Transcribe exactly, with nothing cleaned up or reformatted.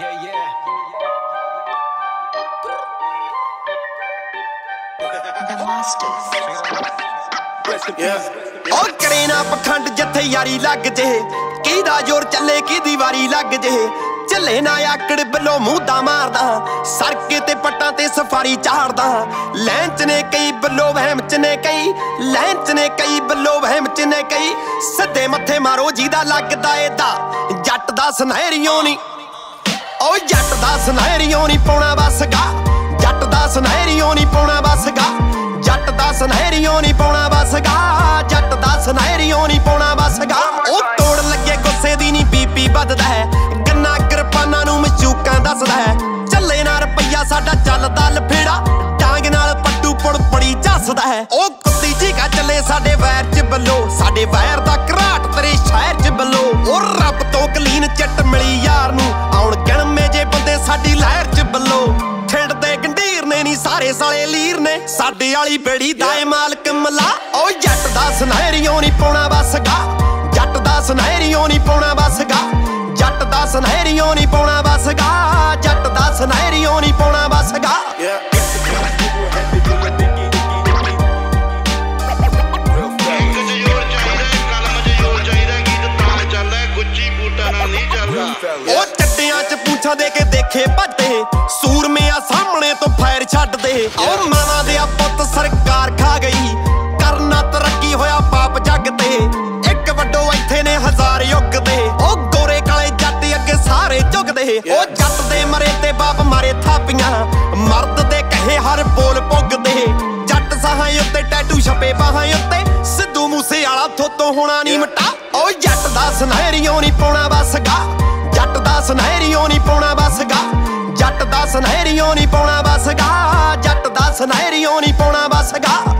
yeah, yeah. The Masters. ओ करे ना पखंड जथे यारी लग जे किदा जोर चले किदी वारी लग जे चले ना आकड़ बलो मुंह मारदा सरके ते पट्टां ते सफारी चाड़दा लैन च ने कई बलो वहम च ने कई लैन च ने कई बलो वहम च ने कई सदे मथे मारो जीदा लगदा एदा जट दा सुनहरियों नी ओ जट दा सुनहरियों नी पौना बसगा जट दा सुनहरियों नी पौना बसगा जट दा सुनहरियों नी पौना बसगा जट दा सुनहरियों नी पौना बसगा ओ तोड़ लगे गुस्से दी नी बीपी बददा है गन्ना किरपाना नू मचूकां दसदा है चले ना रुपया साडा चलदा लफेड़ा डांग नाल पट्टू पुड़ पड़ी झसदा है ओ कुत्ती झीका चले साडे वैर च बलो साडे वैर दा घराट तेरे शहर च बलो ओ रब तो कलीन चिट मिली यार नू आउण गिणमे जे बंदे साडी लहर च बलो खिंडदे गंढीर ने नी सारे साले लीर ने साडे वाली बेड़ी दाए मालक मला ओ जट दा सुनहरियों नी पौना बसगा जट दा सुनहरियों नी पौना बसगा जट दा सुनहरियों नी पौना बसगा जट दा सुनहरियों नी पौना बसगा ओ चट्टियां च पूंछां दे के देखे भट्टे सूरमे आ सामने तो फैर छड्ड दे ओ माना दे पुੱਤ सरकार खा गई करना तरक्की होया पाप जग ते एक वड्डो इत्थे ने हजार युग दे ओ गोरे काले जट अगे सारे झुकदे ओ जट दे मरे ते बाप मारे थापियां मर्द दे कहे हर बोल पुगदे जट साहां उत्ते टैटू छपे बाहां उत्ते सिद्धू मूसे वाला थोतों होना नी मटा ओ जट दा सुनहरियों नी पौना बसगा जट दा सुनहरियों नी पौना बसगा जट दा सुनहरियों नी पौना बसगा जट दा सुनहरियों नी पौना बसगा